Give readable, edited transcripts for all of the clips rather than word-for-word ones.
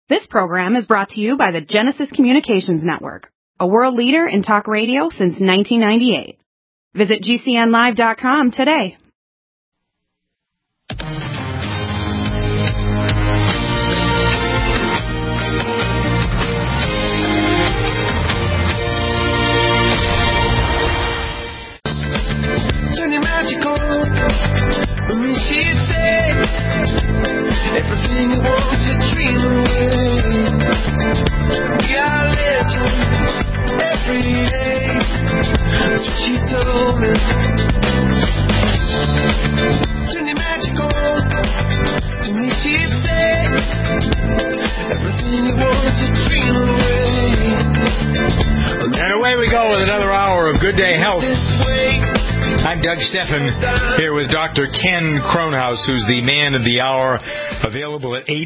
This program is brought to you by the Genesis Communications Network, a world leader in talk radio since 1998. Visit GCNlive.com today. Turn your magic on. Let me see you say everything you want to dream away. We are legends every day. That's what she told me. Turn your magic on. Let me see you say everything you want to dream away. And away we go with another hour of Good Day Health. I'm Doug Steffen here with Dr. Ken Kronhaus, who's the man of the hour, available at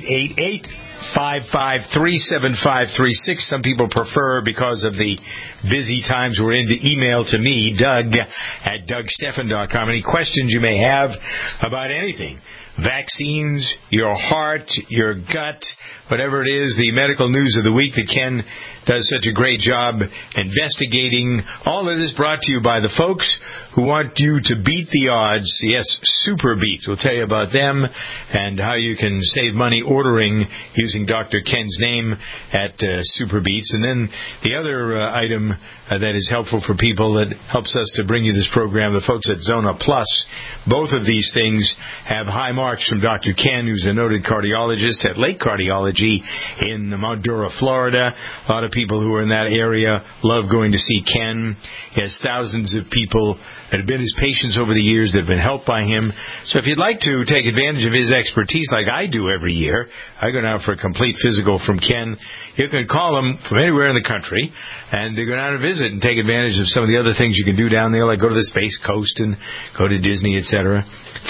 888-553-7536. Some people prefer, because of the busy times we're in, to email to me, Doug@DougSteffen.com. Any questions you may have about anything, vaccines, your heart, your gut, whatever it is, the medical news of the week that Ken does such a great job investigating. All of this brought to you by the folks who want you to beat the odds. Yes, Super Beats. We'll tell you about them and how you can save money ordering using Dr. Ken's name at Super Beats. And then the other item that is helpful for people, that helps us to bring you this program, the folks at Zona Plus. Both of these things have high marks from Dr. Ken, who's a noted cardiologist at Lake Cardiology in Mount Dora, Florida. A lot of people who are in that area love going to see Ken. He has thousands of people that have been his patients over the years that have been helped by him. So if you'd like to take advantage of his expertise like I do every year, I go down for a complete physical from Ken. You can call him from anywhere in the country and go down and visit and take advantage of some of the other things you can do down there, like go to the Space Coast and go to Disney, etc.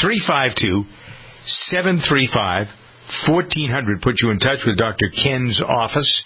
352-735-1400 put you in touch with Dr. Ken's office.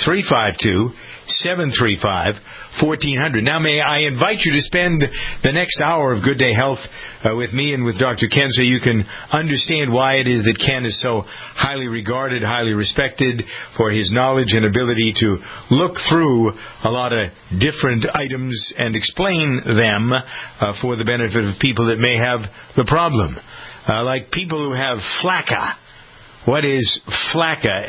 352-735-1400. Now, may I invite you to spend the next hour of Good Day Health with me and with Dr. Ken, so you can understand why it is that Ken is so highly regarded, highly respected for his knowledge and ability to look through a lot of different items and explain them for the benefit of people that may have the problem. Like people who have FLACA. What is FLACA?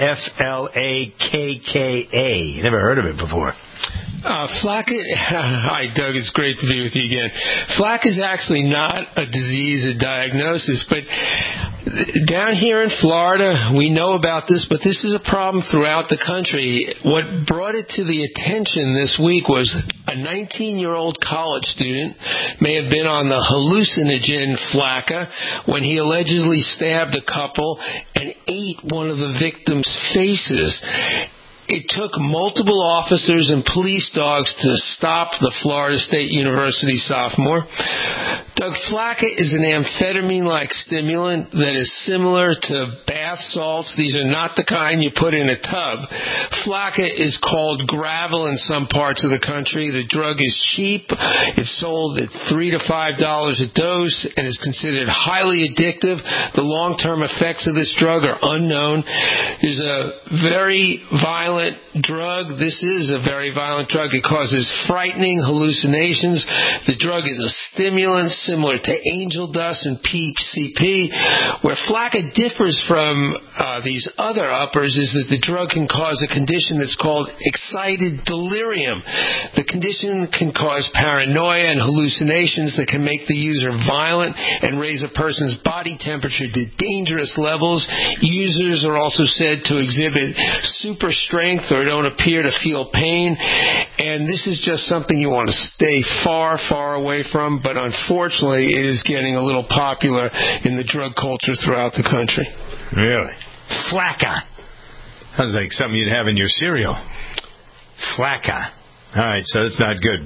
F-L-A-K-K-A. Never heard of it before. FLACA, hi Doug, it's great to be with you again. FLACA is actually not a disease, a diagnosis, but down here in Florida, we know about this, but this is a problem throughout the country. What brought it to the attention this week was a 19-year-old college student may have been on the hallucinogen FLACA when he allegedly stabbed a couple and ate one of the victims' faces. It took multiple officers and police dogs to stop the Florida State University sophomore. Doug, FLACA is an amphetamine-like stimulant that is similar to bath salts. These are not the kind you put in a tub. FLACA is called Gravel in some parts of the country. The drug is cheap. It's sold at $3 to $5 a dose and is considered highly addictive. The long-term effects of this drug are unknown. There's a very violent drug. This is a very violent drug. It causes frightening hallucinations. The drug is a stimulant similar to angel dust and PCP. Where FLACA differs from these other uppers is that the drug can cause a condition that's called excited delirium. The condition can cause paranoia and hallucinations that can make the user violent and raise a person's body temperature to dangerous levels. Users are also said to exhibit super strength or don't appear to feel pain. And this is just something you want to stay far, far away from. But unfortunately, it is getting a little popular in the drug culture throughout the country. Really? FLACA. Sounds like something you'd have in your cereal. FLACA. All right, so that's not good.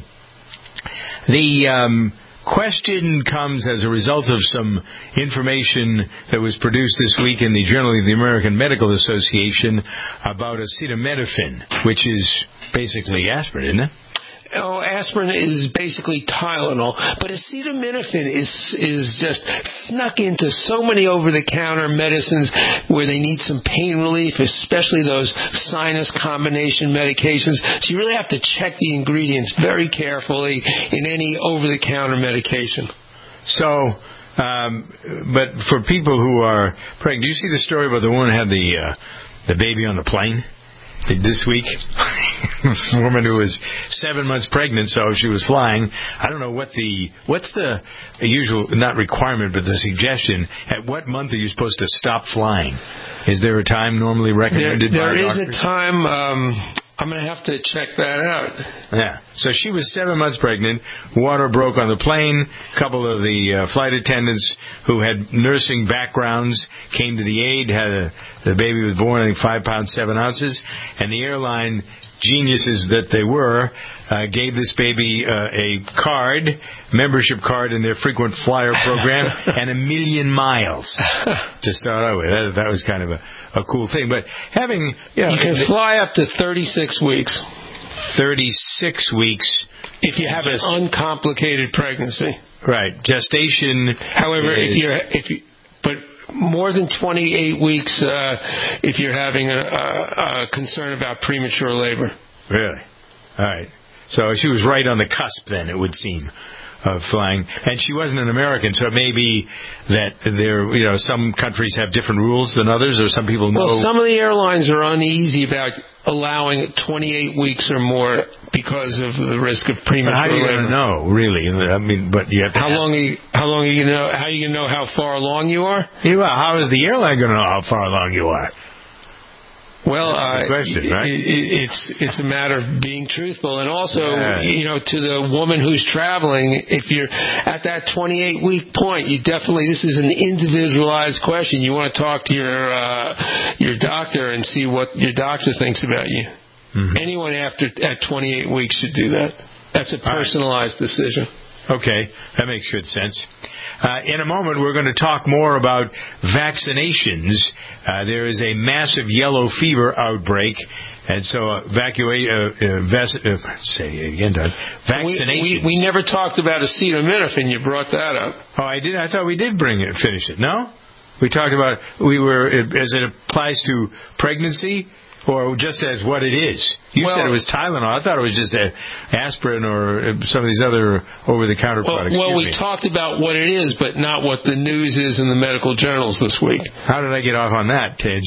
The question comes as a result of some information that was produced this week in the Journal of the American Medical Association about acetaminophen, which is basically aspirin, isn't it? aspirin is basically Tylenol, but acetaminophen is just snuck into so many over-the-counter medicines where they need some pain relief, especially those sinus combination medications. So you really have to check the ingredients very carefully in any over-the-counter medication. So, but for people who are pregnant, do you see the story about the woman who had the baby on the plane this week? A woman who was 7 months pregnant, so she was flying. I don't know what's the usual, not requirement, but the suggestion. At what month are you supposed to stop flying? Is there a time normally recommended by doctors? There is a time. I'm going to have to check that out. Yeah. So she was 7 months pregnant. Water broke on the plane. A couple of the flight attendants who had nursing backgrounds came to the aid. The baby was born, I think, 5 pounds, 7 ounces. And the airline geniuses that they were gave this baby a card, membership card in their frequent flyer program, and 1 million miles to start out with. That was kind of a cool thing. But having... You can fly up to 36 weeks. 36 weeks. If you have an uncomplicated pregnancy. Right. Gestation... However, but more than 28 weeks if you're having a concern about premature labor. Really? All right. So she was right on the cusp then, it would seem, of flying. And she wasn't an American, so it may be that some countries have different rules than others, or some people know... Well, some of the airlines are uneasy about allowing 28 weeks or more because of the risk of premature labor. How are you going to know, really? I mean, but you have to How are you going to know how far along you are? Yeah, well, how is the airline going to know how far along you are? Well, question, right? it's a matter of being truthful, and also, to the woman who's traveling, if you're at that 28-week point, this is an individualized question. You want to talk to your doctor and see what your doctor thinks about you. Mm-hmm. Anyone at 28 weeks should do that. That's a personalized decision. Okay, that makes good sense. In a moment, we're going to talk more about vaccinations. There is a massive yellow fever outbreak, and so vaccination. We never talked about acetaminophen. You brought that up. Oh, I did. I thought we did finish it. No, we talked about as it applies to pregnancy. Or just as what it is. You said it was Tylenol. I thought it was just aspirin or some of these other over-the-counter products. Well, we talked about what it is, but not what the news is in the medical journals this week. How did I get off on that, Tej?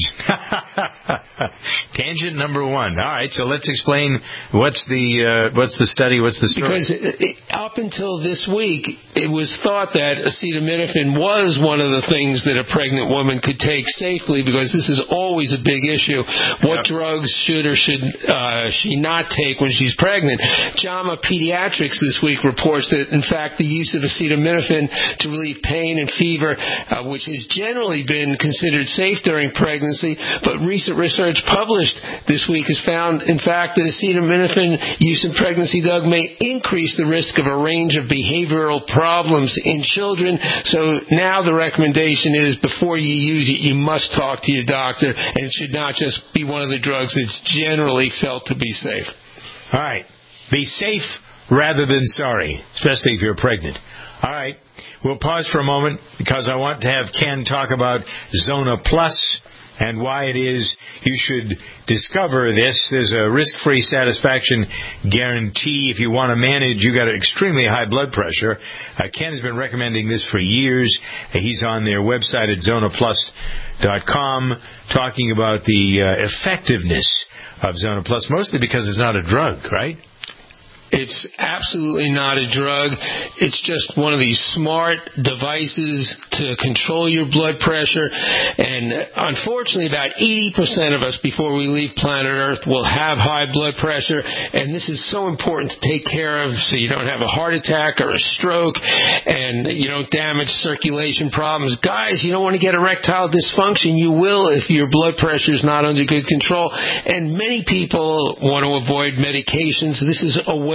Tangent number 1. All right, so let's explain what's the study, what's the story? Because up until this week, it was thought that acetaminophen was one of the things that a pregnant woman could take safely, because this is always a big issue. What drugs should or should she not take when she's pregnant? JAMA Pediatrics this week reports that, in fact, the use of acetaminophen to relieve pain and fever, which has generally been considered safe during pregnancy, but recent research published this week has found, in fact, that acetaminophen use in pregnancy, Doug, may increase the risk of a range of behavioral problems in children. So now the recommendation is, before you use it, you must talk to your doctor, and it should not just be one of the drugs that's generally felt to be safe. All right. Be safe rather than sorry, especially if you're pregnant. All right. We'll pause for a moment because I want to have Ken talk about Zona Plus and why it is you should discover this. There's a risk-free satisfaction guarantee. If you want to manage, you got an extremely high blood pressure. Ken has been recommending this for years. He's on their website at zonaplus.com talking about the effectiveness of Zona Plus, mostly because it's not a drug, right? It's absolutely not a drug. It's just one of these smart devices to control your blood pressure. And unfortunately, about 80% of us before we leave planet Earth will have high blood pressure. And this is so important to take care of so you don't have a heart attack or a stroke and you don't damage circulation problems. Guys, you don't want to get erectile dysfunction. You will if your blood pressure is not under good control. And many people want to avoid medications. This is a way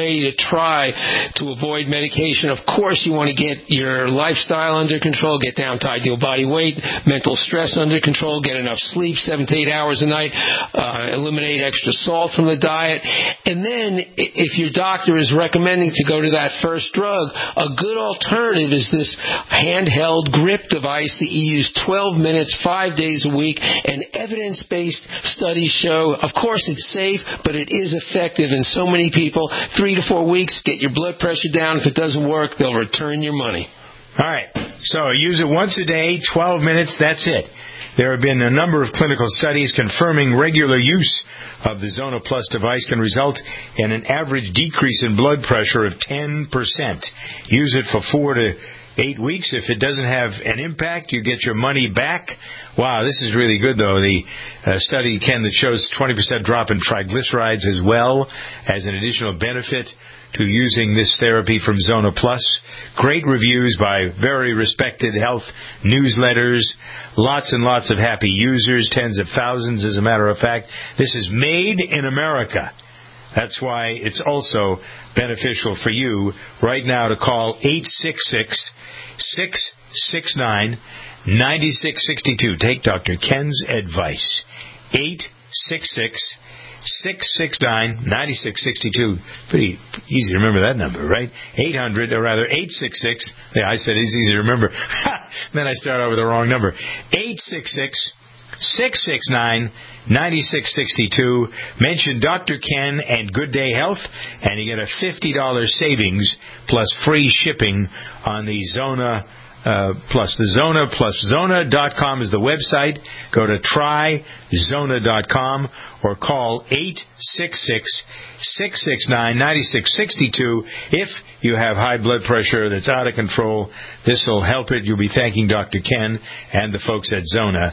way to try to avoid medication. Of course, you want to get your lifestyle under control, get down to ideal body weight, mental stress under control, get enough sleep, 7 to 8 hours a night, eliminate extra salt from the diet. And then, if your doctor is recommending to go to that first drug, a good alternative is this handheld grip device that you use 12 minutes, 5 days a week, and evidence-based studies show, of course, it's safe, but it is effective. And so many people, 3 to 4 weeks, get your blood pressure down. If it doesn't work, they'll return your money. All right. So use it once a day, 12 minutes, that's it. There have been a number of clinical studies confirming regular use of the Zona Plus device can result in an average decrease in blood pressure of 10%. Use it for 4 to 8 weeks. If it doesn't have an impact, you get your money back. Wow, this is really good, though. The study, Ken, that shows 20% drop in triglycerides as well as an additional benefit to using this therapy from Zona Plus. Great reviews by very respected health newsletters. Lots and lots of happy users, tens of thousands, as a matter of fact. This is made in America. That's why it's also beneficial for you right now to call 866-669-9662. Take Dr. Ken's advice. 866-669-9662. Pretty easy to remember that number, right? 866. Yeah, I said it's easy to remember. Then I start out with the wrong number. 866-669-9662. Mention Dr. Ken and Good Day Health, and you get a $50 savings plus free shipping on the Zona Plus. The Zona Plus. Zona.com is the website. Go to tryzona.com or call 866-669-9662. If you have high blood pressure that's out of control, this will help it. You'll be thanking Dr. Ken and the folks at Zona.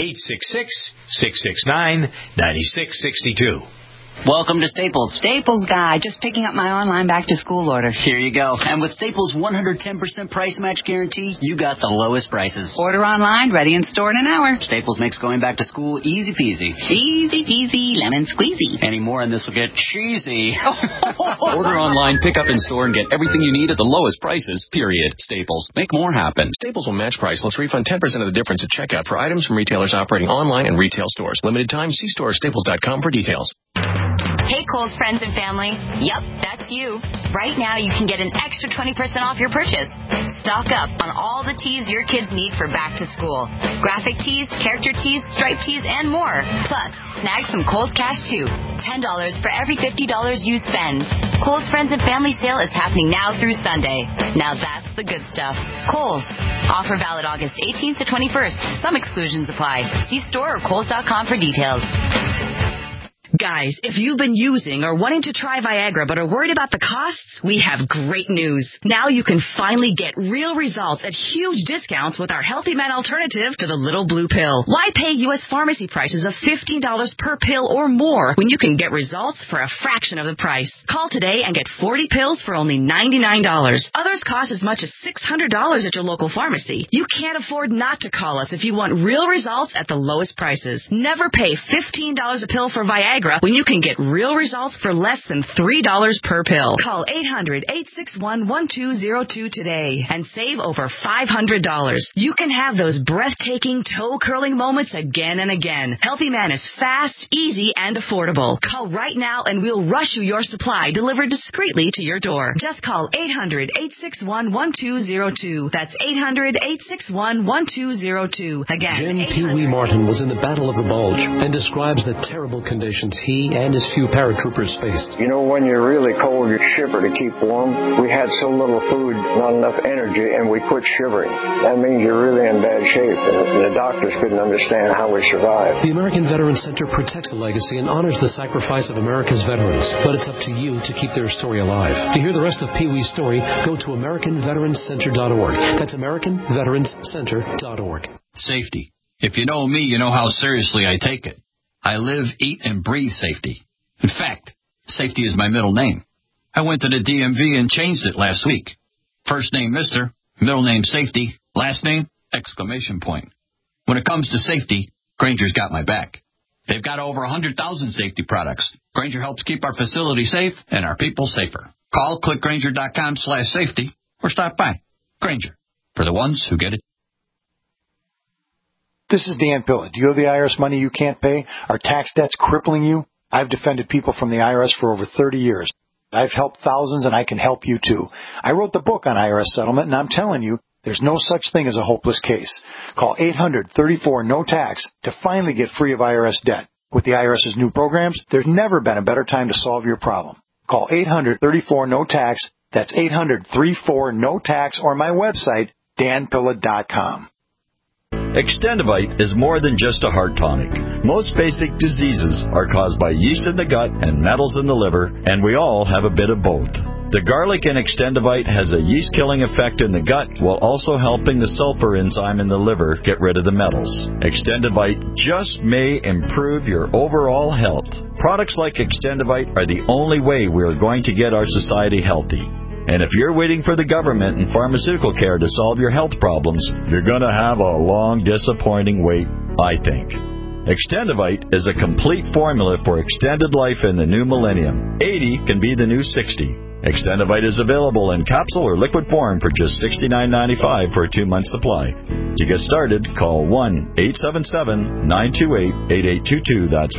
866-669-9662. Welcome to Staples. Staples guy, just picking up my online back-to-school order. Here you go. And with Staples' 110% price match guarantee, you got the lowest prices. Order online, ready in store in an hour. Staples makes going back to school easy peasy. Easy peasy, lemon squeezy. Any more and this will get cheesy. Order online, pick up in store, and get everything you need at the lowest prices, period. Staples. Make more happen. Staples will match price plus refund 10% of the difference at checkout for items from retailers operating online and retail stores. Limited time. See store at staples.com for details. Hey, Kohl's friends and family. Yup, that's you. Right now, you can get an extra 20% off your purchase. Stock up on all the tees your kids need for back to school. Graphic tees, character tees, striped tees, and more. Plus, snag some Kohl's Cash, too. $10 for every $50 you spend. Kohl's Friends and Family Sale is happening now through Sunday. Now that's the good stuff. Kohl's. Offer valid August 18th to 21st. Some exclusions apply. See store or Kohls.com for details. Guys, if you've been using or wanting to try Viagra but are worried about the costs, we have great news. Now you can finally get real results at huge discounts with our Healthy Man alternative to the little blue pill. Why pay U.S. pharmacy prices of $15 per pill or more when you can get results for a fraction of the price? Call today and get 40 pills for only $99. Others cost as much as $600 at your local pharmacy. You can't afford not to call us if you want real results at the lowest prices. Never pay $15 a pill for Viagra when you can get real results for less than $3 per pill. Call 800-861-1202 today and save over $500. You can have those breathtaking, toe-curling moments again and again. Healthy Man is fast, easy, and affordable. Call right now and we'll rush you your supply delivered discreetly to your door. Just call 800-861-1202. That's 800-861-1202. Again, Jim Pee Wee Martin was in the Battle of the Bulge and describes the terrible conditions he and his few paratroopers faced. You know, when you're really cold, you shiver to keep warm. We had so little food, not enough energy, and we quit shivering. That means you're really in bad shape, and the doctors couldn't understand how we survived. The American Veterans Center protects the legacy and honors the sacrifice of America's veterans, but it's up to you to keep their story alive. To hear the rest of Pee Wee's story, go to AmericanVeteransCenter.org. That's AmericanVeteransCenter.org. Safety. If you know me, you know how seriously I take it. I live, eat, and breathe safety. In fact, safety is my middle name. I went to the DMV and changed it last week. First name, Mr., middle name, Safety, last name, exclamation point. When it comes to safety, Granger's got my back. They've got over 100,000 safety products. Granger helps keep our facility safe and our people safer. Call clickgranger.com/safety or stop by. Granger, for the ones who get it. This is Dan Pilla. Do you owe the IRS money you can't pay? Are tax debts crippling you? I've defended people from the IRS for over 30 years. I've helped thousands, and I can help you too. I wrote the book on IRS settlement, and I'm telling you, there's no such thing as a hopeless case. Call 800-34-NO-TAX to finally get free of IRS debt. With the IRS's new programs, there's never been a better time to solve your problem. Call 800-34-NO-TAX. That's 800-34-NO-TAX, or my website, danpilla.com. Extendivite is more than just a heart tonic. Most basic diseases are caused by yeast in the gut and metals in the liver, and we all have a bit of both. The garlic in Extendivite has a yeast-killing effect in the gut while also helping the sulfur enzyme in the liver get rid of the metals. Extendivite just may improve your overall health. Products like Extendivite are the only way we are going to get our society healthy. And if you're waiting for the government and pharmaceutical care to solve your health problems, you're going to have a long, disappointing wait, I think. Extendivite is a complete formula for extended life in the new millennium. 80 can be the new 60. Extendivite is available in capsule or liquid form for just $69.95 for a 2-month supply. To get started, call 1-877-928-8822. That's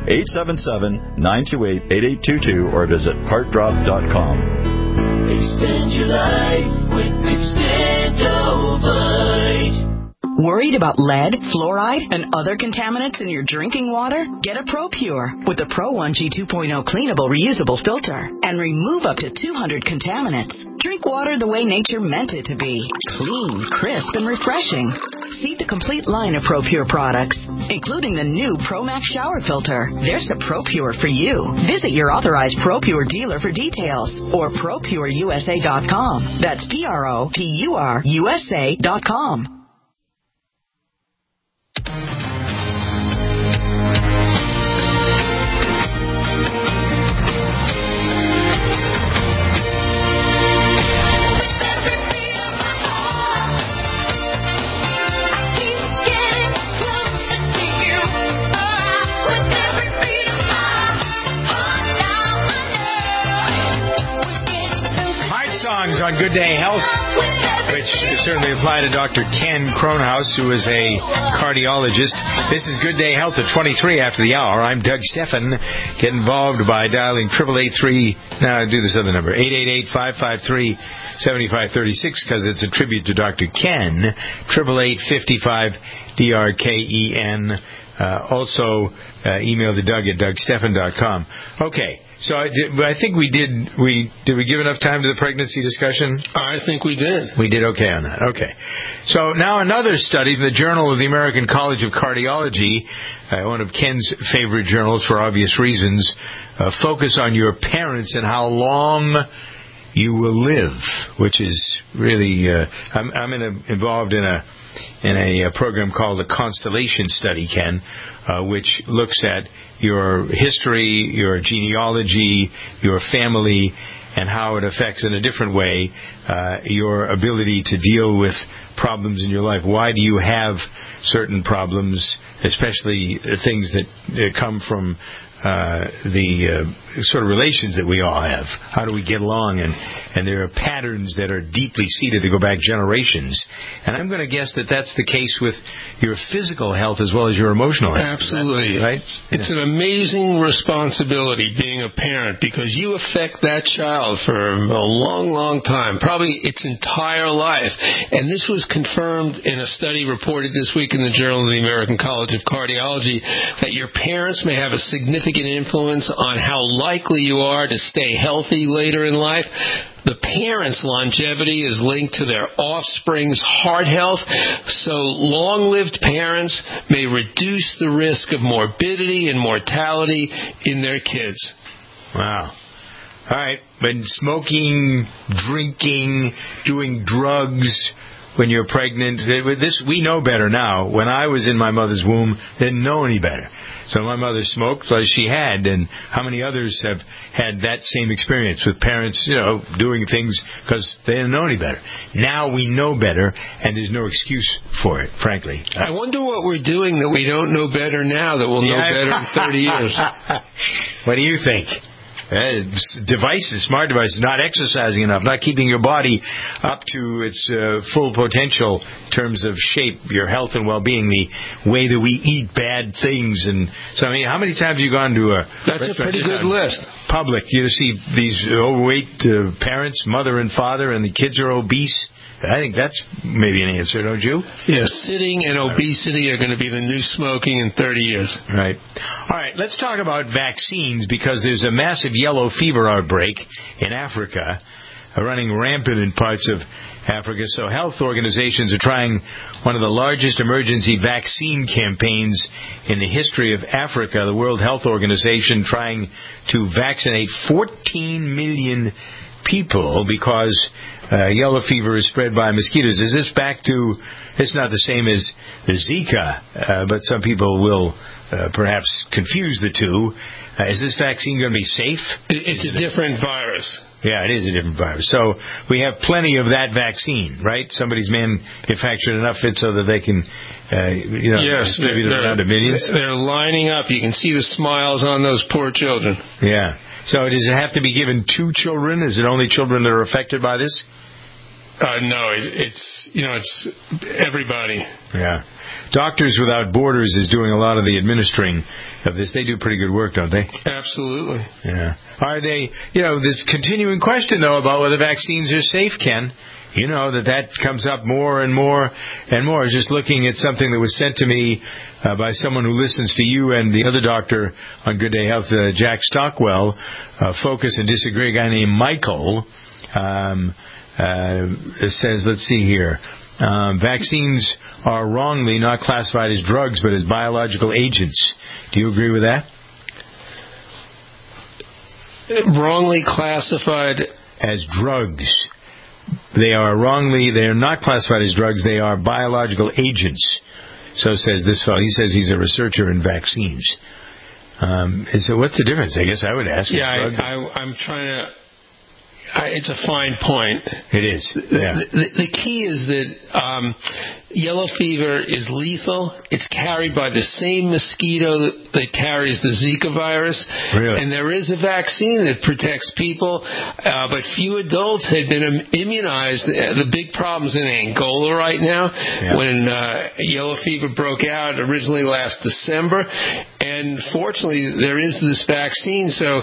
1-877-928-8822 or visit heartdrop.com. Extend your life with Extendivite. Worried about lead, fluoride, and other contaminants in your drinking water? Get a ProPure with the Pro 1G 2.0 cleanable reusable filter and remove up to 200 contaminants. Drink water the way nature meant it to be. Clean, crisp, and refreshing. See the complete line of ProPure products, including the new ProMax shower filter. There's a ProPure for you. Visit your authorized ProPure dealer for details or ProPureUSA.com. That's ProPureUSA.com. On Good Day Health, which certainly apply to Dr. Ken Kronhaus, who is a cardiologist. This is Good Day Health at 23 after the hour. I'm Doug Stephan. Get involved by dialing 888-3. Now do this other number, 888-553-7536, because it's a tribute to Dr. Ken. 888-55-DRKEN. Also, email the Doug at DougStephan.com. Okay. So I think we did we give enough time to the pregnancy discussion? I think we did. We did okay on that. Okay. So now another study in the Journal of the American College of Cardiology, one of Ken's favorite journals for obvious reasons, focus on your parents and how long you will live, which is really I'm involved in a program called the Constellation Study, Ken, which looks at your history, your genealogy, your family, and how it affects in a different way your ability to deal with problems in your life. Why do you have certain problems, especially things that come from the sort of relations that we all have? How do we get along? And there are patterns that are deeply seated that go back generations. And I'm going to guess that that's the case with your physical health as well as your emotional health. Absolutely. Right? It's an amazing responsibility being a parent because you affect that child for a long, long time, probably its entire life. And this was confirmed in a study reported this week in the Journal of the American College of Cardiology that your parents may have a significant influence on how likely you are to stay healthy later in life. The parents' longevity is linked to their offspring's heart health, so long-lived parents may reduce the risk of morbidity and mortality in their kids. Wow. All right. But smoking, drinking, doing drugs when you're pregnant, this we know better now. When I was in my mother's womb, didn't know any better. So my mother smoked as she had, and how many others have had that same experience with parents, doing things because they didn't know any better. Now we know better, and there's no excuse for it, frankly. I wonder what we're doing that we don't know better now that we'll know better in 30 years. What do you think? devices, smart devices, not exercising enough, not keeping your body up to its full potential in terms of shape, your health and well-being, the way that we eat bad things. And so, I mean, how many times have you gone to a That's a pretty good list. Public, you see these overweight parents, mother and father, and the kids are obese. I think that's maybe an answer, don't you? Yes, sitting and obesity are going to be the new smoking in 30 years. Right. All right, let's talk about vaccines, because there's a massive yellow fever outbreak in Africa, running rampant in parts of Africa. So health organizations are trying one of the largest emergency vaccine campaigns in the history of Africa. The World Health Organization trying to vaccinate 14 million people because yellow fever is spread by mosquitoes. Is this back to, it's not the same as the Zika, but some people will perhaps confuse the two. Is this vaccine going to be safe? It's a different virus. Yeah, it is a different virus. So we have plenty of that vaccine, right? Somebody's manufactured enough of it so that they can, yes, distribute it around to millions. They're lining up. You can see the smiles on those poor children. Yeah. So does it have to be given to children? Is it only children that are affected by this? No, it's everybody. Yeah. Doctors Without Borders is doing a lot of the administering of this. They do pretty good work, don't they? Absolutely. Yeah. Are they, this continuing question, though, about whether vaccines are safe, Ken. You know that comes up more and more and more. I was just looking at something that was sent to me by someone who listens to you and the other doctor on Good Day Health, Jack Stockwell, Focus and Disagree, a guy named Michael, says, let's see here, vaccines are wrongly not classified as drugs but as biological agents. Do you agree with that? Wrongly classified as drugs. They are not classified as drugs. They are biological agents. So says this fellow. He says he's a researcher in vaccines. So what's the difference? I guess I would ask. Yeah, I'm trying to... it's a fine point. It is. Yeah. The key is that yellow fever is lethal. It's carried by the same mosquito that carries the Zika virus. Really? And there is a vaccine that protects people, but few adults had been immunized. The big problem's in Angola right now, when yellow fever broke out originally last December. And fortunately, there is this vaccine. So,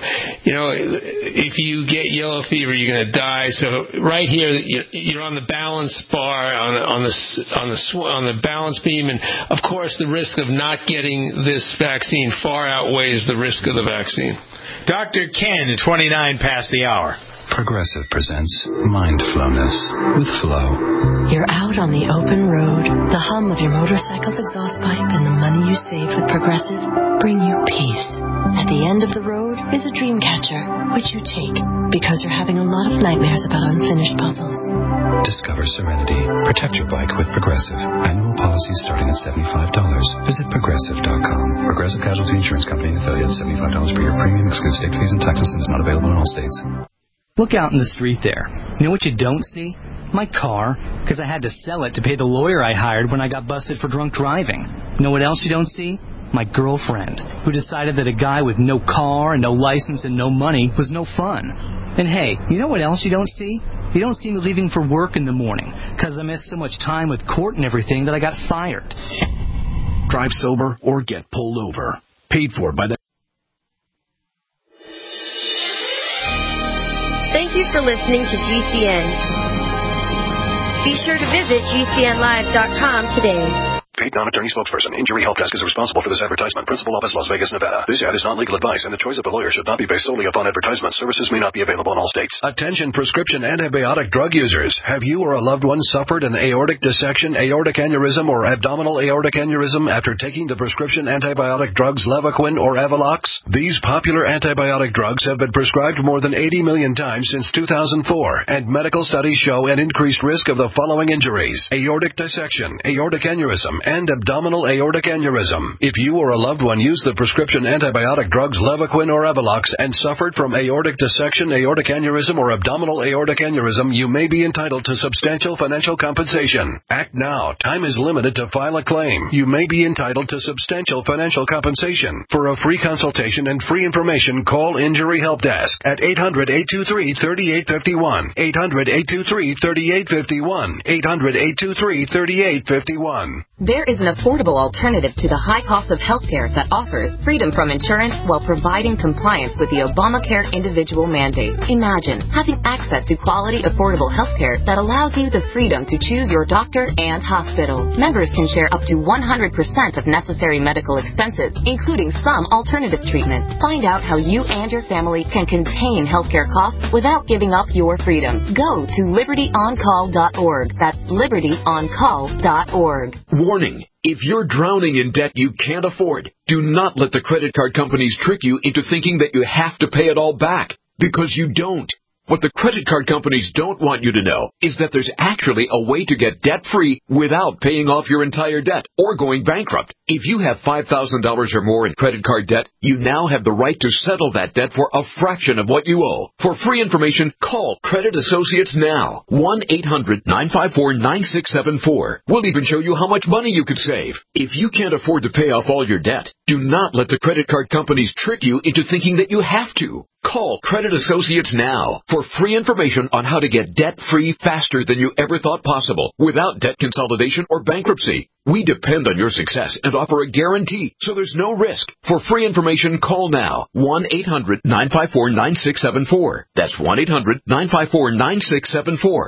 if you get yellow fever, you're going to die. So right here, you're on the balance bar, on the balance beam, and of course the risk of not getting this vaccine far outweighs the risk of the vaccine. Dr. Ken, 29 past the hour. Progressive presents Mindfulness with Flo. You're out on the open road. The hum of your motorcycle's exhaust pipe and the money you saved with Progressive bring you peace. At the end of the road is a dream catcher, which you take because you're having a lot of nightmares about unfinished puzzles. Discover serenity. Protect your bike with Progressive. Annual policies starting at $75. Visit Progressive.com. Progressive Casualty Insurance Company and affiliates. $75 per year premium. Excludes state fees and taxes and is not available in all states. Look out in the street there. You know what you don't see? My car, because I had to sell it to pay the lawyer I hired when I got busted for drunk driving. You know what else you don't see? My girlfriend, who decided that a guy with no car and no license and no money was no fun. And hey, you know what else you don't see? You don't see me leaving for work in the morning, because I missed so much time with court and everything that I got fired. Drive sober or get pulled over. Paid for by the... Thank you for listening to GCN. Be sure to visit GCNlive.com today. Paid non-attorney spokesperson. Injury Help Desk is responsible for this advertisement. Principal office, Las Vegas, Nevada. This ad is not legal advice, and the choice of the lawyer should not be based solely upon advertisement. Services may not be available in all states. Attention prescription antibiotic drug users. Have you or a loved one suffered an aortic dissection, aortic aneurysm, or abdominal aortic aneurysm after taking the prescription antibiotic drugs Levaquin or Avelox? These popular antibiotic drugs have been prescribed more than 80 million times since 2004, and medical studies show an increased risk of the following injuries: aortic dissection, aortic aneurysm, and abdominal aortic aneurysm. If you or a loved one used the prescription antibiotic drugs Levaquin or Evolox and suffered from aortic dissection, aortic aneurysm, or abdominal aortic aneurysm, you may be entitled to substantial financial compensation. Act now. Time is limited to file a claim. You may be entitled to substantial financial compensation. For a free consultation and free information, call Injury Help Desk at 800-823-3851. 800-823-3851. 800-823-3851. There is an affordable alternative to the high cost of healthcare that offers freedom from insurance while providing compliance with the Obamacare individual mandate. Imagine having access to quality, affordable healthcare that allows you the freedom to choose your doctor and hospital. Members can share up to 100% of necessary medical expenses, including some alternative treatments. Find out how you and your family can contain healthcare costs without giving up your freedom. Go to libertyoncall.org. That's libertyoncall.org. Warning. If you're drowning in debt you can't afford, do not let the credit card companies trick you into thinking that you have to pay it all back, because you don't. What the credit card companies don't want you to know is that there's actually a way to get debt-free without paying off your entire debt or going bankrupt. If you have $5,000 or more in credit card debt, you now have the right to settle that debt for a fraction of what you owe. For free information, call Credit Associates now. 1-800-954-9674. We'll even show you how much money you could save. If you can't afford to pay off all your debt, do not let the credit card companies trick you into thinking that you have to. Call Credit Associates now for free information on how to get debt-free faster than you ever thought possible without debt consolidation or bankruptcy. We depend on your success and offer a guarantee, so there's no risk. For free information, call now. 1-800-954-9674. That's 1-800-954-9674.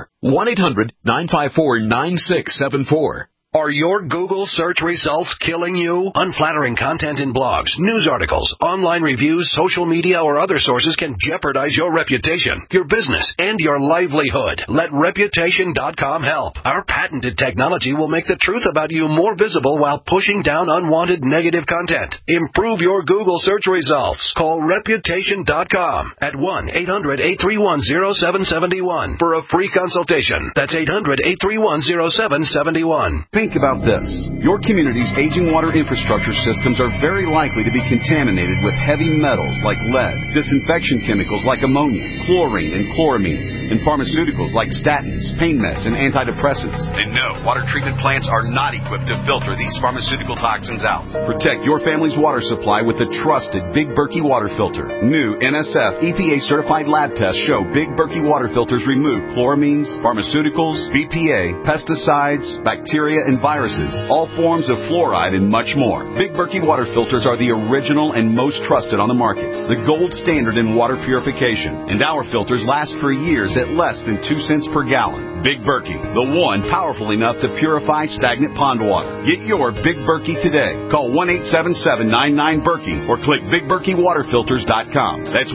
1-800-954-9674. Are your Google search results killing you? Unflattering content in blogs, news articles, online reviews, social media, or other sources can jeopardize your reputation, your business, and your livelihood. Let Reputation.com help. Our patented technology will make the truth about you more visible while pushing down unwanted negative content. Improve your Google search results. Call Reputation.com at 1-800-831-0771 for a free consultation. That's 800-831-0771. Think about this. Your community's aging water infrastructure systems are very likely to be contaminated with heavy metals like lead, disinfection chemicals like ammonia, chlorine and chloramines, and pharmaceuticals like statins, pain meds, and antidepressants. And no, water treatment plants are not equipped to filter these pharmaceutical toxins out. Protect your family's water supply with the trusted Big Berkey water filter. New NSF EPA-certified lab tests show Big Berkey water filters remove chloramines, pharmaceuticals, BPA, pesticides, bacteria, and viruses, all forms of fluoride, and much more. Big Berkey water filters are the original and most trusted on the market, the gold standard in water purification, and our filters last for years at less than 2 cents per gallon. Big Berkey, the one powerful enough to purify stagnant pond water. Get your Big Berkey today. Call 1-877-99-BERKEY or click BigBerkeyWaterFilters.com. That's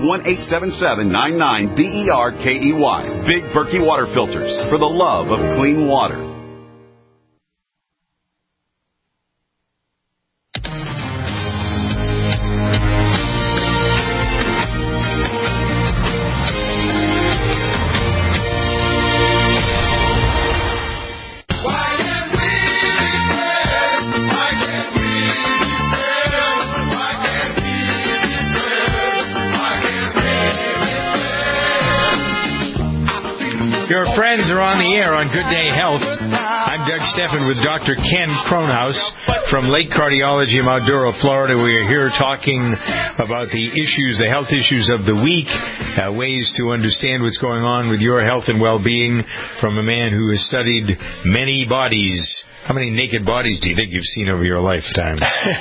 1-877-99-BERKEY. Big Berkey Water Filters, for the love of clean water. Your friends are on the air on Good Day Health. I'm Doug Steffen with Dr. Ken Kronhaus from Lake Cardiology in Mount Dora, Florida. We are here talking about the issues, the health issues of the week, ways to understand what's going on with your health and well-being from a man who has studied many bodies. How many naked bodies do you think you've seen over your lifetime?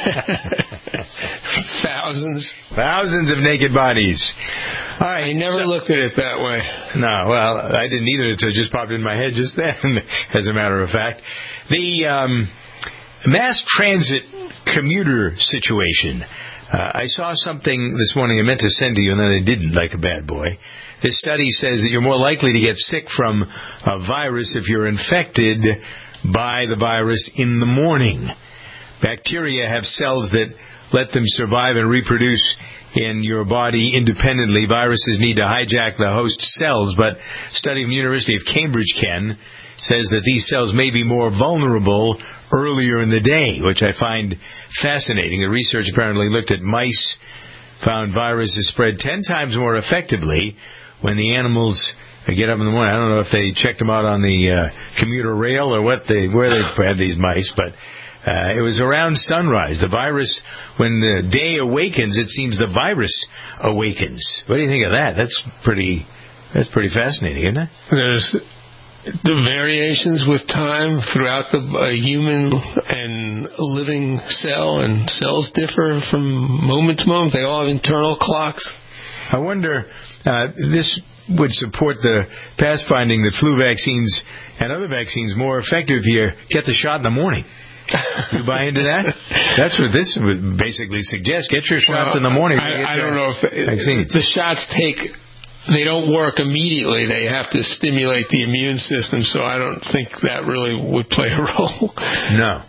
Thousands of naked bodies. All right. I never looked at it that way. No, well, I didn't either. It just popped in my head just then, as a matter of fact. The mass transit commuter situation. I saw something this morning I meant to send to you, and then I didn't, like a bad boy. This study says that you're more likely to get sick from a virus if you're infected by the virus in the morning. Bacteria have cells that let them survive and reproduce in your body independently. Viruses need to hijack the host cells, but a study from the University of Cambridge, Ken, says that these cells may be more vulnerable earlier in the day, which I find fascinating. The research apparently looked at mice, found viruses spread 10 times more effectively when the animals get up in the morning. I don't know if they checked them out on the commuter rail or where they had these mice, but it was around sunrise. The virus, when the day awakens, it seems the virus awakens. What do you think of that? That's pretty fascinating, isn't it? There's the variations with time throughout the human and living cell, and cells differ from moment to moment. They all have internal clocks. I wonder, this would support the past finding that flu vaccines and other vaccines more effective if you get the shot in the morning. You buy into that? That's what this would basically suggest. Get your shots in the morning. I don't know if the shots they don't work immediately. They have to stimulate the immune system, so I don't think that really would play a role. No.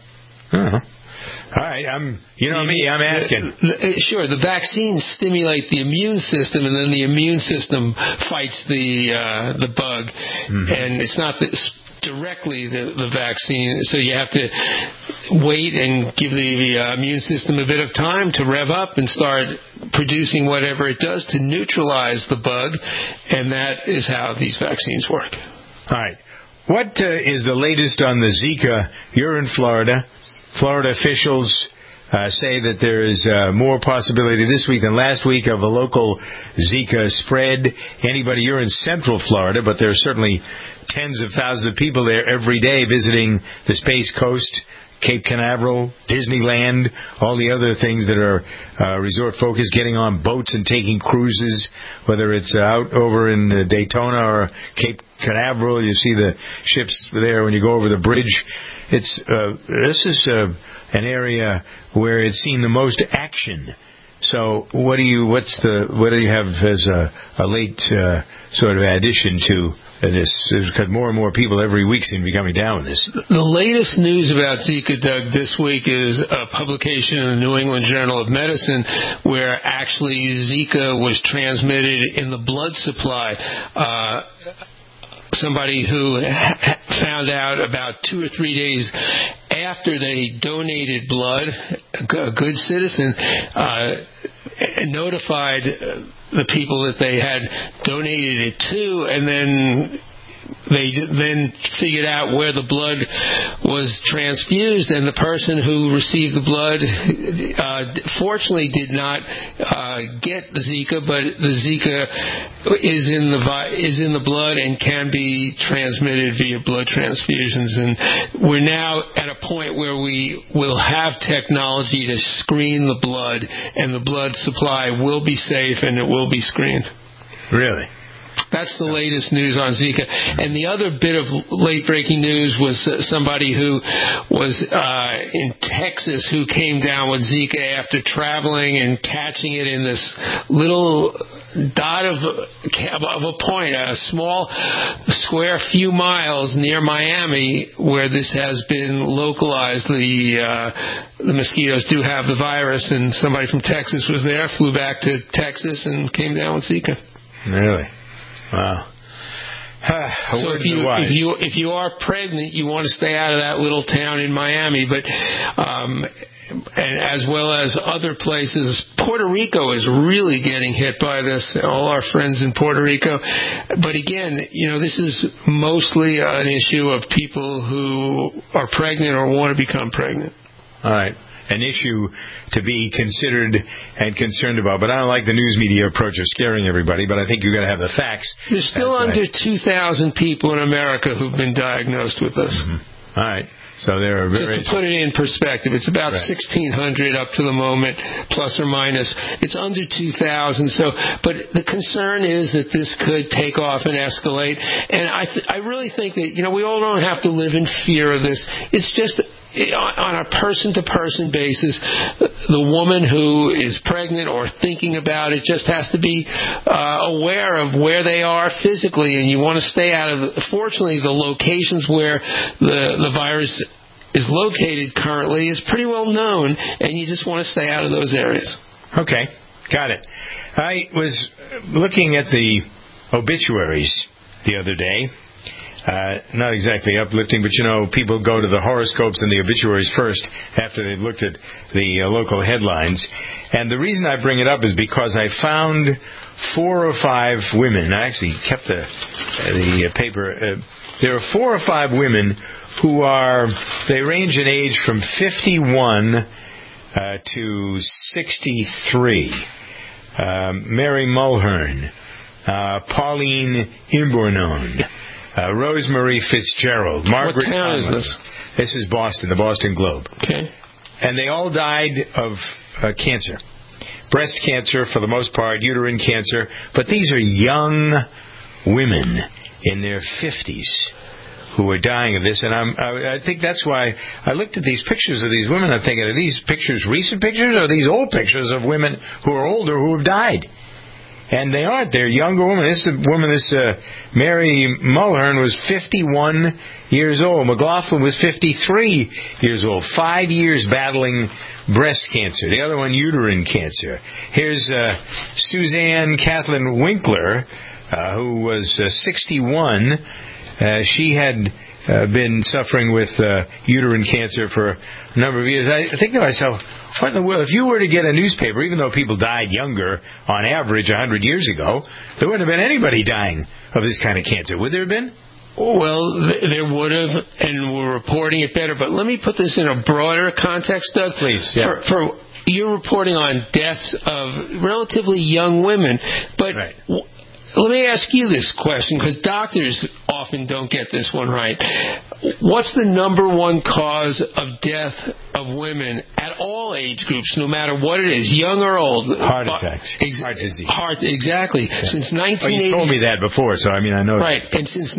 All right, I'm asking. Sure, the vaccines stimulate the immune system, and then the immune system fights the bug, and it's not directly the vaccine, so you have to wait and give the immune system a bit of time to rev up and start producing whatever it does to neutralize the bug, and that is how these vaccines work. All right. What is the latest on the Zika? You're in Florida. Florida officials say that there is more possibility this week than last week of a local Zika spread. You're in Central Florida, but there are certainly tens of thousands of people there every day visiting the Space Coast, Cape Canaveral, Disneyland, all the other things that are resort focused, getting on boats and taking cruises, whether it's out over in Daytona or Cape Canaveral. You see the ships there when you go over the bridge. This is an area where it's seen the most action. So what do you have as a late sort of addition to this? Because more and more people every week seem to be coming down with this. The latest news about Zika, Doug, this week is a publication in the New England Journal of Medicine where actually Zika was transmitted in the blood supply. Somebody who found out about 2 or 3 days after they donated blood, a good citizen, notified the people that they had donated it to, and then they figured out where the blood was transfused, and the person who received the blood fortunately did not get the Zika, but the Zika is in the blood and can be transmitted via blood transfusions. And we're now at a point where we will have technology to screen the blood, and the blood supply will be safe and it will be screened. Really? That's the latest news on Zika. And the other bit of late-breaking news was somebody who was in Texas who came down with Zika after traveling and catching it in this little dot of a point, a small square few miles near Miami where this has been localized. The mosquitoes do have the virus, and somebody from Texas was there, flew back to Texas, and came down with Zika. Really? Wow. So if you are pregnant, you want to stay out of that little town in Miami, but and as well as other places. Puerto Rico is really getting hit by this. All our friends in Puerto Rico. But again, this is mostly an issue of people who are pregnant or want to become pregnant. All right. An issue to be considered and concerned about. But I don't like the news media approach of scaring everybody, but I think you've got to have the facts. There's still under 2,000 people in America who've been diagnosed with this. Mm-hmm. All right. So there are just to put it in perspective, it's about 1,600 up to the moment, plus or minus. It's under 2,000. So, but the concern is that this could take off and escalate. And I really think that we all don't have to live in fear of this. It's just on a person-to-person basis, the woman who is pregnant or thinking about it just has to be aware of where they are physically, and you want to stay out of. Fortunately, the locations where the virus is located currently is pretty well known, and you just want to stay out of those areas. Okay, got it. I was looking at the obituaries the other day. not exactly uplifting, but people go to the horoscopes and the obituaries first after they've looked at the local headlines. And the reason I bring it up is because I found 4 or 5 women. I actually kept the paper. There are 4 or 5 women who they range in age from 51 to 63. Mary Mulhern, Pauline Imbournon, Rosemary Fitzgerald, Margaret What town Conlon. is this? This is Boston, the Boston Globe. Okay. And they all died of cancer. Breast cancer for the most part, uterine cancer. But these are young women in their 50s who are dying of this. And I think that's why I looked at these pictures of these women. I'm thinking, are these pictures recent pictures, or are these old pictures of women who are older who have died? And they aren't. They're younger women. This Mary Mulhern was 51 years old. McLaughlin was 53 years old. 5 years battling breast cancer. The other one, uterine cancer. Here's Suzanne Kathleen Winkler, who was 61. She had been suffering with uterine cancer for a number of years. I think to myself, what in the world? If you were to get a newspaper, even though people died younger on average 100 years ago, there wouldn't have been anybody dying of this kind of cancer. Would there have been? Well, there would have, and we're reporting it better. But let me put this in a broader context, Doug. Please, yeah. For you're reporting on deaths of relatively young women, but right. Let me ask you this question, because doctors often don't get this one right. What's the number one cause of death of women at all age groups, no matter what it is, young or old? Heart attacks. Heart disease. Exactly. Yeah. Since 1980. You told me that before, so I know. Right. And since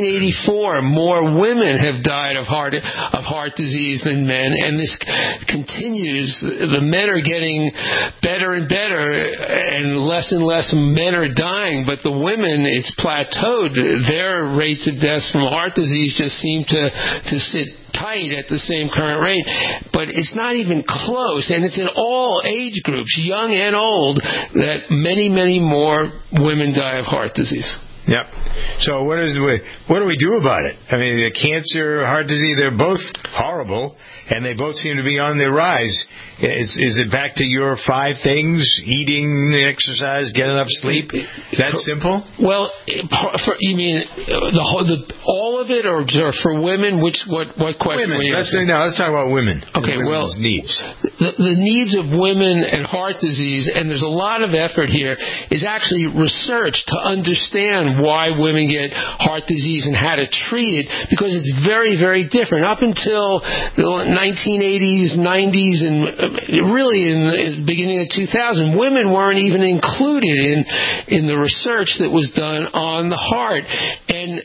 1984, more women have died of heart disease than men, and this continues. The men are getting better and better, and less men are dying, but the women, it's plateaued. Their rates of deaths from heart disease just seem to sit tight at the same current rate. But it's not even close, and it's in all age groups, young and old, that many, many more women die of heart disease. Yep. So what do we do about it? I mean, the cancer, heart disease, they're both horrible, and they both seem to be on the rise. Is it back to your 5 things? Eating, exercise, get enough sleep? That simple? Well, you mean all of it, or for women? What question? Women. Let's talk about women. Okay. Women's needs. The needs of women and heart disease, and there's a lot of effort here, is actually research to understand why women get heart disease and how to treat it, because it's very, very different. Up until the 1980s, 90s, and really in the beginning of 2000, women weren't even included in the research that was done on the heart. And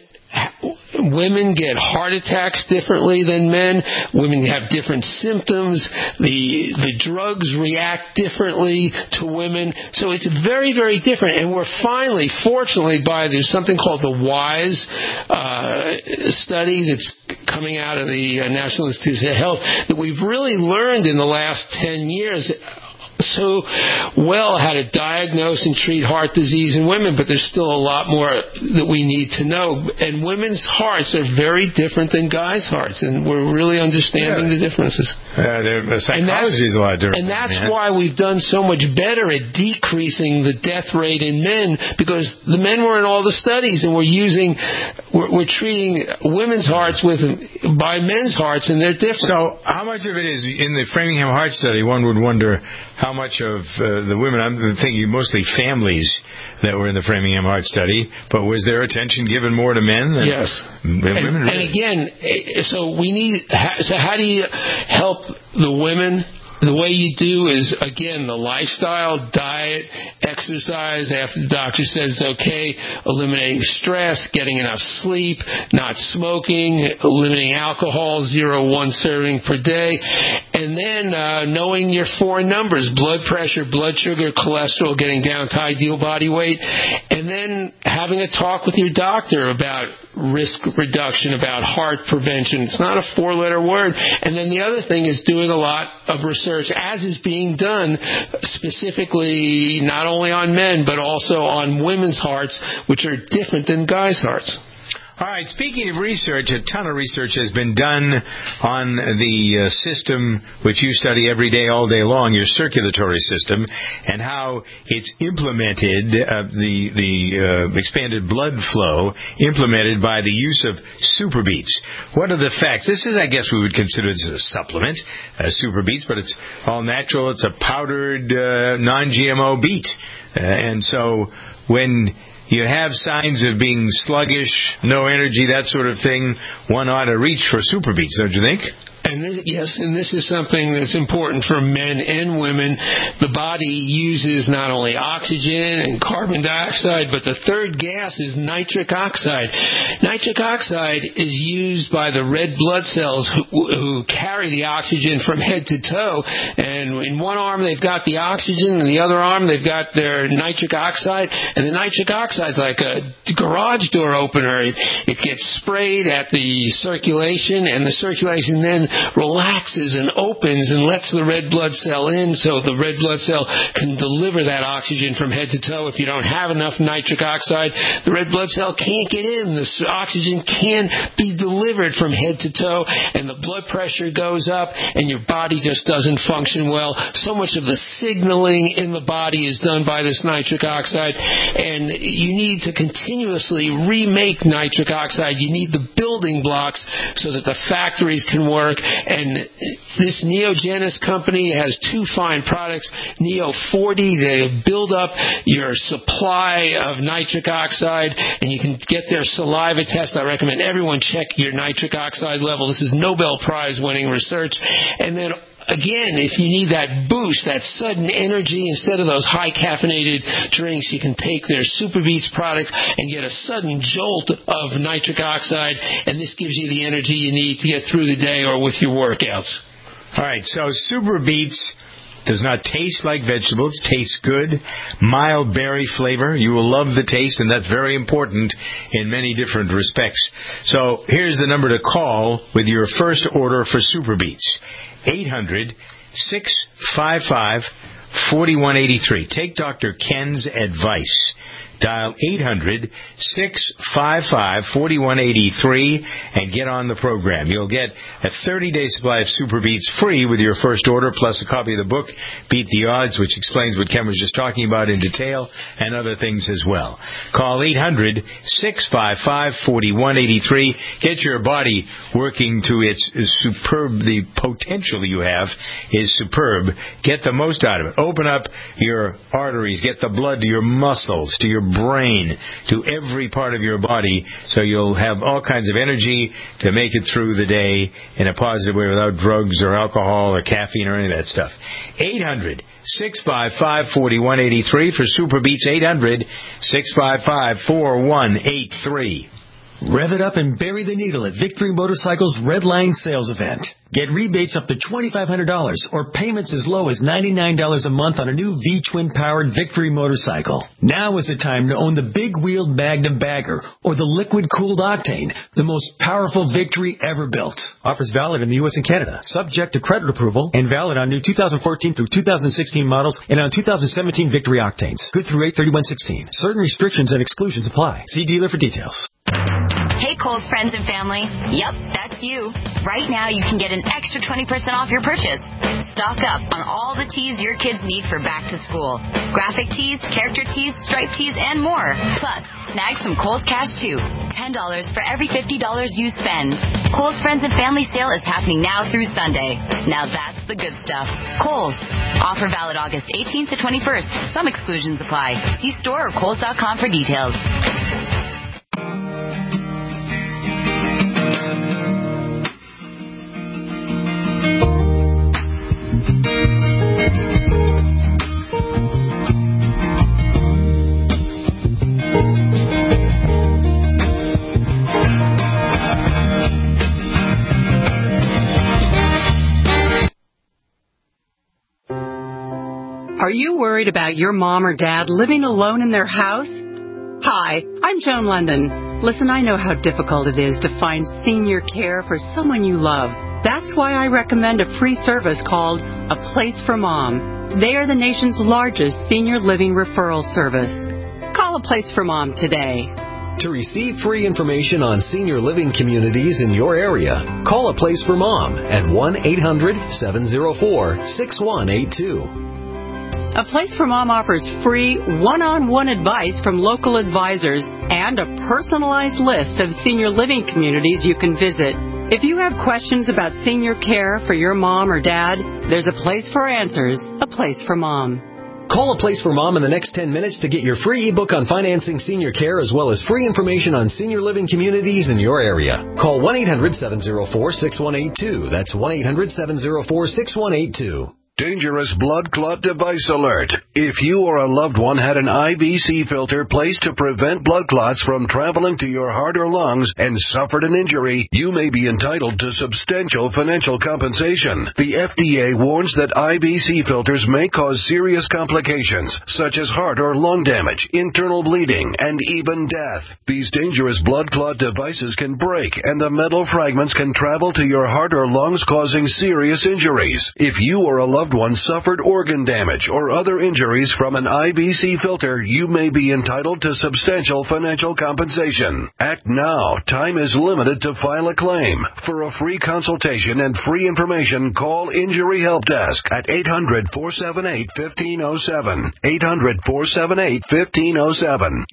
women get heart attacks differently than men. Women have different symptoms. The drugs react differently to women. So it's very, very different. And we're finally, fortunately, there's something called the WISE study that's coming out of the National Institutes of Health, that we've really learned in the last 10 years so well how to diagnose and treat heart disease in women, but there's still a lot more that we need to know. And women's hearts are very different than guys' hearts, and we're really understanding the differences. The psychology is a lot different. And that's why we've done so much better at decreasing the death rate in men, because the men were in all the studies, and we're treating women's hearts by men's hearts, and they're different. So how much of it is in the Framingham Heart Study? One would wonder how much of the women, I'm thinking mostly families that were in the Framingham Heart Study, but was there attention given more to men than yes. women? And again, so how do you help the women? The way you do is, again, the lifestyle, diet, exercise, after the doctor says it's okay, eliminating stress, getting enough sleep, not smoking, eliminating alcohol, 0 to 1 serving per day, and then knowing your 4 numbers, blood pressure, blood sugar, cholesterol, getting down to ideal body weight, and then having a talk with your doctor about risk reduction, about heart prevention. It's not a 4-letter word. And then the other thing is doing a lot of research, as is being done specifically not only on men but also on women's hearts, which are different than guys' hearts. All right, speaking of research, a ton of research has been done on the system which you study every day, all day long, your circulatory system, and how it's implemented, the expanded blood flow, implemented by the use of Super Beets. What are the facts? This is, I guess we would consider this a supplement, Super Beets, but it's all natural. It's a powdered, non-GMO beet. And so when you have signs of being sluggish, no energy, that sort of thing, one ought to reach for Super Beets, don't you think? And this is something that's important for men and women. The body uses not only oxygen and carbon dioxide, but the third gas is nitric oxide. Nitric oxide is used by the red blood cells who carry the oxygen from head to toe. And in one arm they've got the oxygen, and the other arm they've got their nitric oxide. And the nitric oxide is like a garage door opener. It gets sprayed at the circulation, and the circulation then relaxes and opens and lets the red blood cell in, so the red blood cell can deliver that oxygen from head to toe. If you don't have enough nitric oxide, the red blood cell can't get in. The oxygen can't be delivered from head to toe, and the blood pressure goes up, and your body just doesn't function well. So much of the signaling in the body is done by this nitric oxide, and you need to continuously remake nitric oxide. You need the building blocks so that the factories can work. And this Neogenis company has two fine products, Neo 40. They build up your supply of nitric oxide, and you can get their saliva test. I recommend everyone check your nitric oxide level. This is Nobel Prize winning research. And then again, if you need that boost, that sudden energy, instead of those high caffeinated drinks, you can take their Super Beets product and get a sudden jolt of nitric oxide, and this gives you the energy you need to get through the day or with your workouts. All right, so Super Beets does not taste like vegetables, tastes good, mild berry flavor. You will love the taste, and that's very important in many different respects. So here's the number to call with your first order for Super Beets. 800-655-4183. Take Dr. Ken's advice. Dial 800-655-4183 and get on the program. You'll get a 30-day supply of Super Beets free with your first order, plus a copy of the book, Beat the Odds, which explains what Ken was just talking about in detail, and other things as well. Call 800-655-4183. Get your body working to its superb, the potential you have is superb. Get the most out of it. Open up your arteries, get the blood to your muscles, to your brain, to every part of your body, so you'll have all kinds of energy to make it through the day in a positive way without drugs or alcohol or caffeine or any of that stuff. 800-655-4183 for Super Beets. 800-655-4183. Rev it up and bury the needle at Victory Motorcycles Red Line Sales Event. Get rebates up to $2,500 or payments as low as $99 a month on a new V-twin-powered Victory motorcycle. Now is the time to own the big-wheeled Magnum Bagger or the liquid-cooled Octane, the most powerful Victory ever built. Offers valid in the U.S. and Canada, subject to credit approval, and valid on new 2014 through 2016 models and on 2017 Victory Octanes. Good through 8/31/16. Certain restrictions and exclusions apply. See dealer for details. Hey, Kohl's friends and family. Yep, that's you. Right now, you can get an extra 20% off your purchase. Stock up on all the tees your kids need for back to school. Graphic tees, character tees, striped tees, and more. Plus, snag some Kohl's Cash, too. $10 for every $50 you spend. Kohl's Friends and Family Sale is happening now through Sunday. Now that's the good stuff. Kohl's. Offer valid August 18th to 21st. Some exclusions apply. See store or Kohls.com for details. Are you worried about your mom or dad living alone in their house? Hi, I'm Joan London. Listen, I know how difficult it is to find senior care for someone you love. That's why I recommend a free service called A Place for Mom. They are the nation's largest senior living referral service. Call A Place for Mom today. To receive free information on senior living communities in your area, call A Place for Mom at 1-800-704-6182. A Place for Mom offers free one-on-one advice from local advisors and a personalized list of senior living communities you can visit. If you have questions about senior care for your mom or dad, there's a place for answers, A Place for Mom. Call A Place for Mom in the next 10 minutes to get your free ebook on financing senior care as well as free information on senior living communities in your area. Call 1-800-704-6182. That's 1-800-704-6182. Dangerous blood clot device alert. If you or a loved one had an IVC filter placed to prevent blood clots from traveling to your heart or lungs and suffered an injury, you may be entitled to substantial financial compensation. The FDA warns that IVC filters may cause serious complications, such as heart or lung damage, internal bleeding, and even death. These dangerous blood clot devices can break, and the metal fragments can travel to your heart or lungs, causing serious injuries. If you or a loved one suffered organ damage or other injuries from an IVC filter, you may be entitled to substantial financial compensation. Act now. Time is limited to file a claim. For a free consultation and free information, call Injury Help Desk at 800-478-1507. 800-478-1507.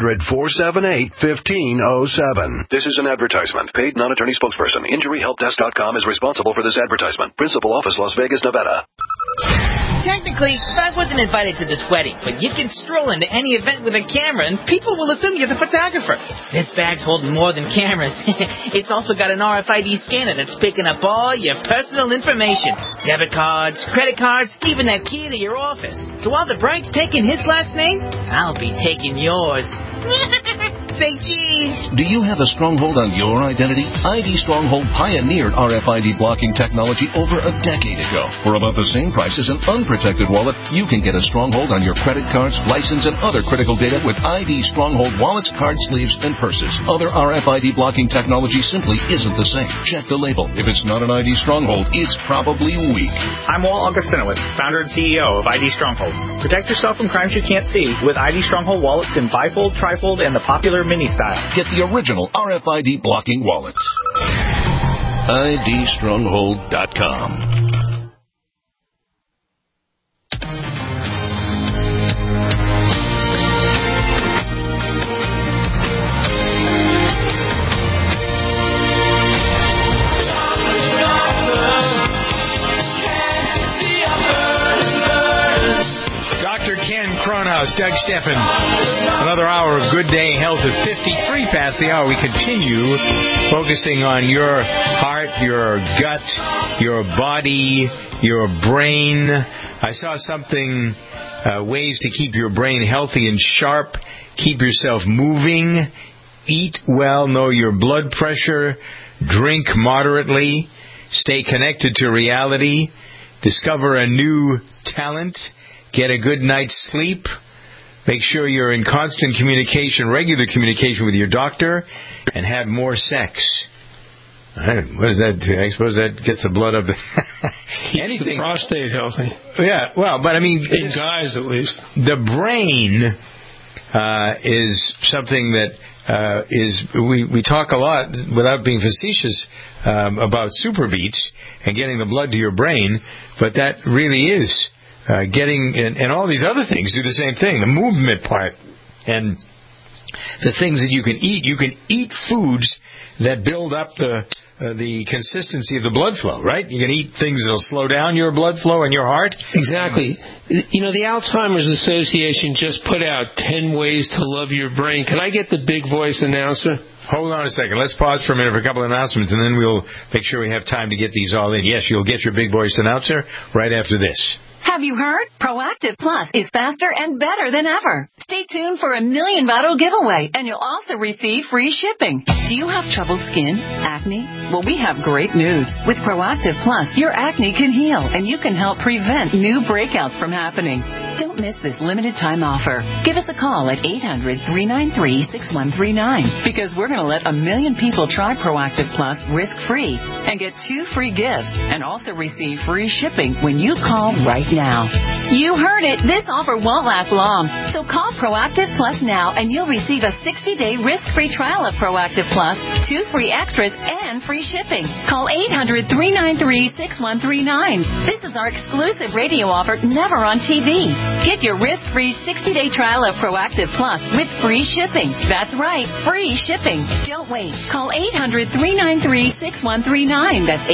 800-478-1507. This is an advertisement. Paid non-attorney spokesperson. InjuryHelpDesk.com is responsible for this advertisement. Principal office, Las Vegas, Nevada. Technically, I wasn't invited to this wedding, but you can stroll into any event with a camera and people will assume you're the photographer. This bag's holding more than cameras. It's also got an RFID scanner that's picking up all your personal information. Debit cards, credit cards, even that key to your office. So while the bride's taking his last name, I'll be taking yours. Say cheese. Do you have a stronghold on your identity? ID Stronghold pioneered RFID blocking technology over a decade ago. For about the same price as an unprotected wallet, you can get a stronghold on your credit cards, license, and other critical data with ID Stronghold wallets, card sleeves, and purses. Other RFID blocking technology simply isn't the same. Check the label. If it's not an ID Stronghold, it's probably weak. I'm Walt Augustinowicz, founder and CEO of ID Stronghold. Protect yourself from crimes you can't see with ID Stronghold wallets in bifold, trifold, and the popular mini style. Get the original RFID blocking wallets. IDstronghold.com. Dr. Ken Cronhaus, Doug Steffen. Another hour of Good Day Health at 53 past the hour. We continue focusing on your heart, your gut, your body, your brain. I saw something, ways to keep your brain healthy and sharp, keep yourself moving, eat well, know your blood pressure, drink moderately, stay connected to reality, discover a new talent, get a good night's sleep. Make sure you're in constant communication, regular communication with your doctor, and have more sex. What does that do? I suppose that gets the blood up. Keeps the prostate healthy. Yeah, well, but I mean... In guys, at least. The brain is something that we talk a lot, without being facetious, about super beats and getting the blood to your brain, but that really is... getting, and all these other things do the same thing. The movement part and the things that you can eat foods that build up the consistency of the blood flow, right? You can eat things that'll slow down your blood flow and your heart. Exactly. You know, the Alzheimer's Association just put out 10 ways to love your brain. Can I get the big voice announcer? Hold on a second. Let's pause for a minute for a couple of announcements, and then we'll make sure we have time to get these all in. Yes, you'll get your big voice announcer right after this. Have you heard? Proactive Plus is faster and better than ever. Stay tuned for a $1 million bottle giveaway, and you'll also receive free shipping. Do you have troubled skin? Acne? Well, we have great news. With Proactive Plus, your acne can heal, and you can help prevent new breakouts from happening. Don't miss this limited time offer. Give us a call at 800-393-6139 because we're going to let 1 million people try Proactive Plus risk-free and get 2 free gifts and also receive free shipping when you call right now. You heard it. This offer won't last long. So call Proactive Plus now and you'll receive a 60-day risk-free trial of Proactive Plus, 2 free extras, and free shipping. Call 800-393-6139. This is our exclusive radio offer, never on TV. Get your risk-free 60-day trial of Proactive Plus with free shipping. That's right, free shipping. Don't wait. Call 800-393-6139. That's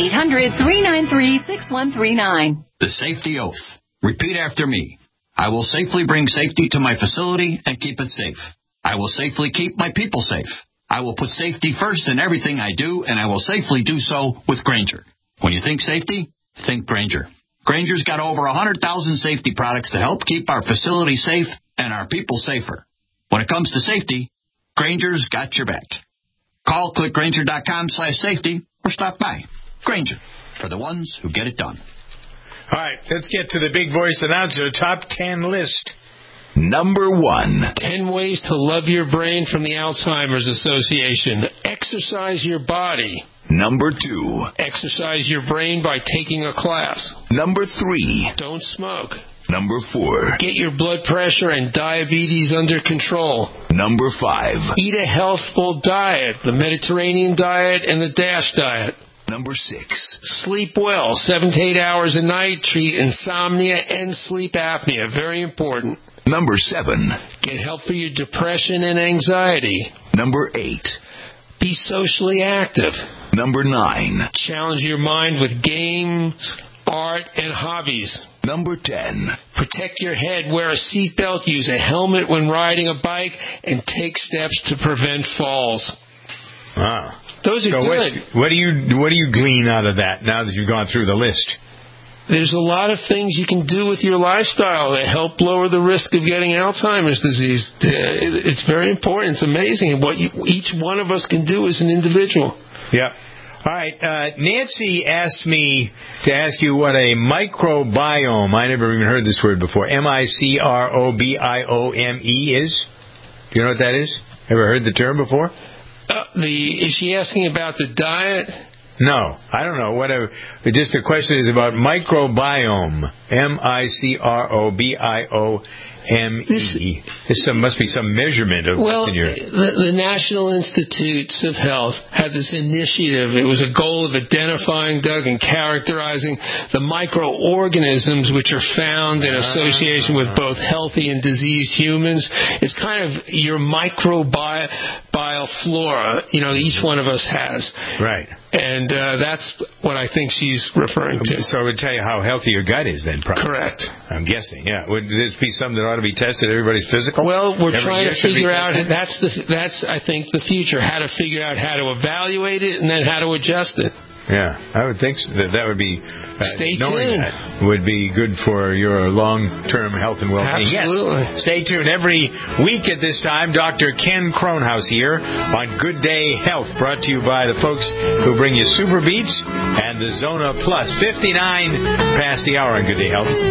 800-393-6139. The safety oath. Repeat after me. I will safely bring safety to my facility and keep it safe. I will safely keep my people safe. I will put safety first in everything I do, and I will safely do so with Grainger. When you think safety, think Grainger. Grainger's got over 100,000 safety products to help keep our facility safe and our people safer. When it comes to safety, Grainger's got your back. Call clickgrainger.com/safety or stop by. Grainger, for the ones who get it done. All right, let's get to the big voice announcer top 10 list. Number 1. 10 ways to love your brain from the Alzheimer's Association. Exercise your body. Number 2. Exercise your brain by taking a class. Number 3. Don't smoke. Number 4. Get your blood pressure and diabetes under control. Number 5. Eat a healthful diet, the Mediterranean diet and the DASH diet. Number 6. Sleep well, 7 to 8 hours a night. Treat insomnia and sleep apnea. Very important. Number 7. Get help for your depression and anxiety. Number 8. Be socially active. Number 9. Challenge your mind with games, art, and hobbies. Number 10. Protect your head. Wear a seatbelt. Use a helmet when riding a bike. And take steps to prevent falls. Wow. Those are good. What do you glean out of that now that you've gone through the list? There's a lot of things you can do with your lifestyle that help lower the risk of getting Alzheimer's disease. It's very important. It's amazing what each one of us can do as an individual. Yeah. All right. Nancy asked me to ask you what a microbiome, I never even heard this word before, microbiome is. Do you know what that is? Ever heard the term before? Is she asking about the diet? No, I don't know. Whatever. Just the question is about microbiome. microbiome. This must be some measurement of what's in your... The National Institutes of Health had this initiative. It was a goal of identifying, Doug, and characterizing the microorganisms which are found in association with both healthy and diseased humans. It's kind of your microbial flora, each one of us has. Right. And that's what I think she's referring to. So it would tell you how healthy your gut is then, probably. Correct. I'm guessing, yeah. Would this be something that ought to be tested, everybody's physical? Well, we're trying to figure out, that's I think, the future, how to figure out how to evaluate it and then how to adjust it. Yeah, I would think that would be... Stay knowing tuned. That would be good for your long-term health and well-being. Absolutely. Yes. Stay tuned. Every week at this time, Dr. Ken Kronhaus here on Good Day Health, brought to you by the folks who bring you Super Beats and the Zona Plus. 59 past the hour on Good Day Health.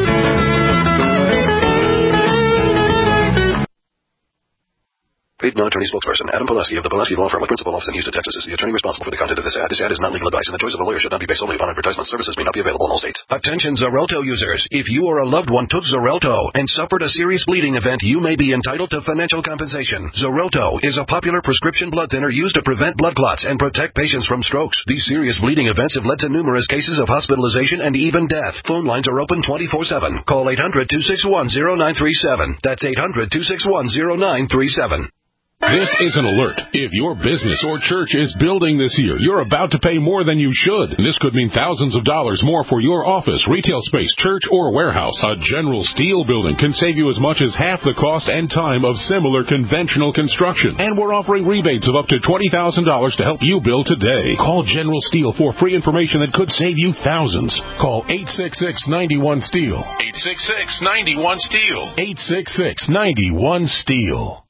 Paid non-attorney spokesperson Adam Pulaski of the Pulaski Law Firm with principal office in Houston, Texas is the attorney responsible for the content of this ad. This ad is not legal advice, and the choice of a lawyer should not be based solely upon advertisement. Services may not be available in all states. Attention Xarelto users. If you or a loved one took Xarelto and suffered a serious bleeding event, you may be entitled to financial compensation. Xarelto is a popular prescription blood thinner used to prevent blood clots and protect patients from strokes. These serious bleeding events have led to numerous cases of hospitalization and even death. Phone lines are open 24/7. Call 800-261-0937. That's 800-261-0937. This is an alert. If your business or church is building this year, you're about to pay more than you should. This could mean thousands of dollars more for your office, retail space, church, or warehouse. A General Steel building can save you as much as half the cost and time of similar conventional construction. And we're offering rebates of up to $20,000 to help you build today. Call General Steel for free information that could save you thousands. Call 866-91-STEEL. 866-91-STEEL. 866-91-STEEL.